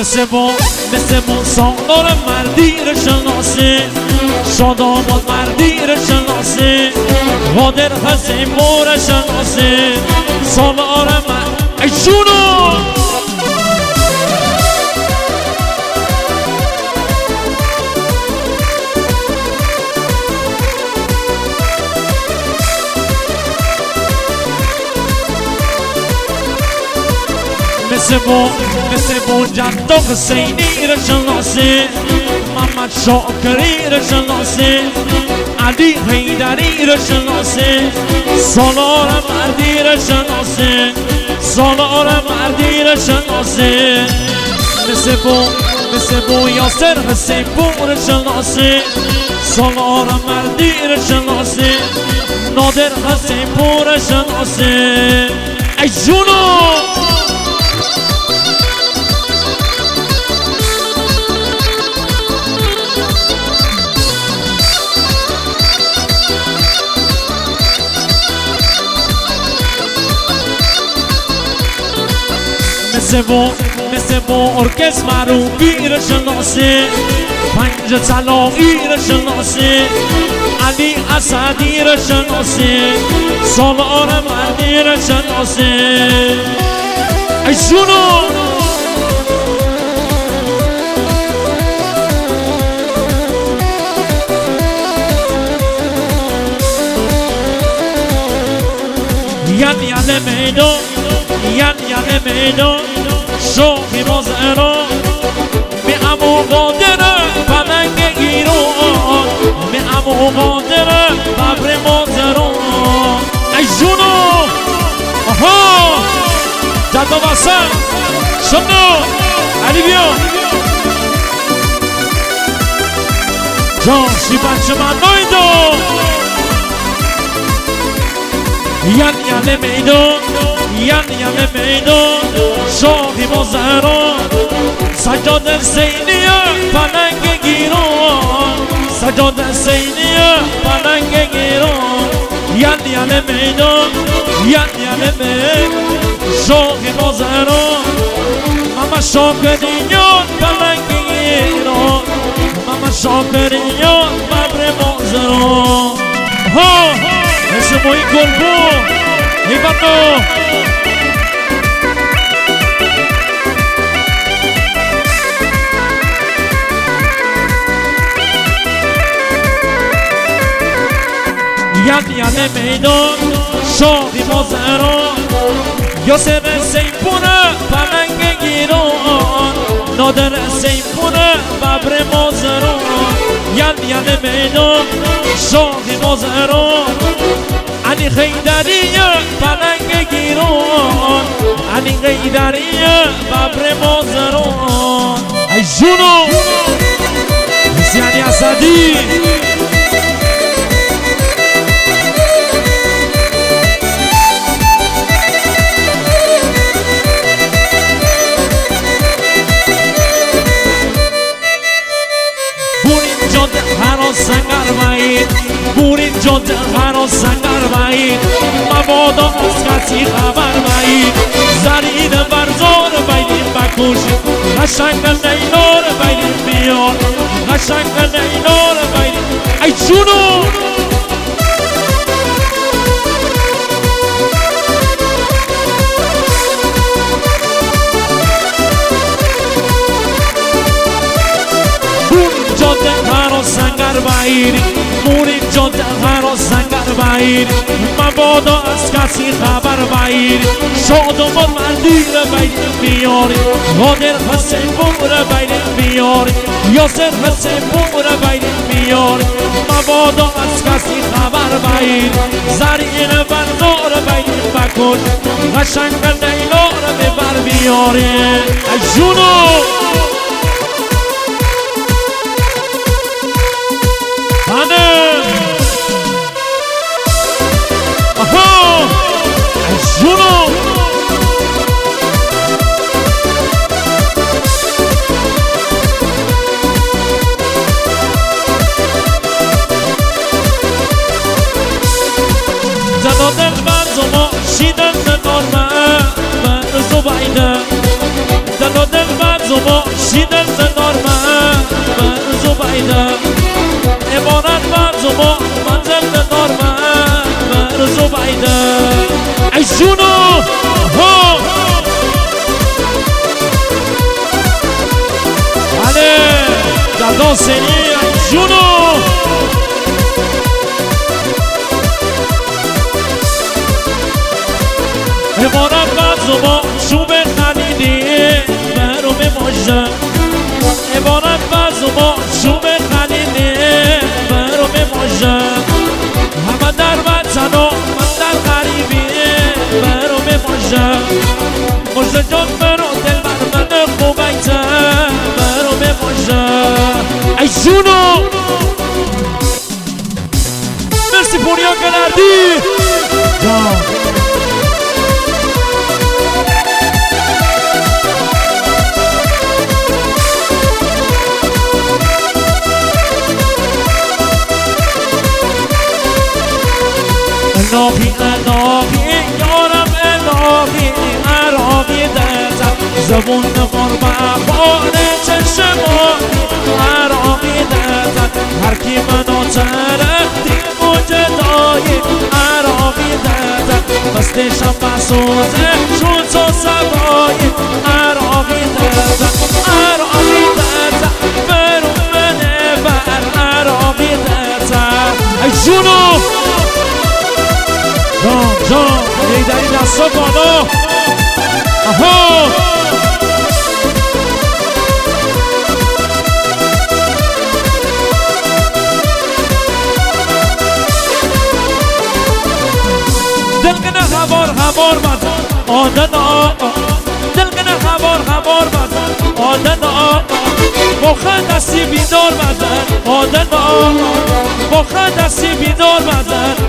مثل با سالار مردی رو شناسی شاد آباد مردی رو شناسی قادر حسین مور شناسی سالار مرد ای جونو مثل با جد و حسینی رو شناسی محمد شاکری رو شناسی علی حیدری رو شناسی سالار مردی رو شناسی سالار مردی رو شناسی مثل با یاسر حسین پور رو شناسی سالار مردی رو شناسی نادر حسین پور رو شناسی ای جونو مثل با ارکست معروفی رو شناسی پنج طلاقی رو شناسی علی اسدی رو شناسی سالار مردی رو شناسی ای جونو یل میدان یل میدان شوخی مزران می امو قادره پلنگ گیران می امو قادره ببر مزران ای جونو آها جدا واسن شنو علی بیا جاشی بچه من نایدو یل میدان یل میدان شاهی مزران سجاد سینیه پلنگ گیران سجاد سینیه پلنگ گیران یل میدان یل میدان شاهی مزران ماما شاکرینیان پلنگ گیران ماما شاکرینیان ببر مزران ها مثل موی گلبو ایبانو یل میدان شاهی مزران یاسر سیپونه پلنگ گیران نادر سیپونه ببر مزران یل میدان شاهی مزران علی حیدریه پلنگ گیران علی حیدریه ببر مزران ای جونو علی اسدی سنگر باید بورین جاده هر سنگر باید مبادا از کسی خبر باید زرین برزار بایدیم بکوشیم قشنگ نیلار بایدیم بیار قشنگ نیلار بایدیم ای جونو بورین جاده هر سنگر باید بورین جاده هر سنگر باید مبادا از کسی خبر باید شاد و مردی رو بایدیم بیاری قادر حسین پور رو بایدیم بیاری یاسر حسین پور رو بایدیم بیاری مبادا از کسی خبر باید زرین برزا رو بایدیم بکن قشنگ لیلا رو ببر بیاری ای جونو جونو زدا دل بزما شیدن نارمه من زبایده زدا دل بزما بده ای جونو ها بله جلدان سنی ای جونو عبارت بزوبا شوب خلیدی برو بماجه عبارت بزوبا شوب خلیدی برو بماجه همه در وطن و من در غریبی برو بماجه مجده جان برو دل من خوبیته برو بماجه ای جونو مرسی پوریا گلردی جان الهی الهی یارم الهی عراقی دردم زبون قربان باره چشمان عراقی دردم هر کی منو ترختی مجدای عراقی دردم بستشم بسوزه چون تو سبای عراقی دردم عراقی دردم برون منه بر عراقی دردم ای جونو جان جان ایدری دستا بالا آها دلگنه هوار بزن آدنا دلگنه هوار بزن آدنا مخه دستی بیدار بزن آدنا مخه دستی بیدار بزن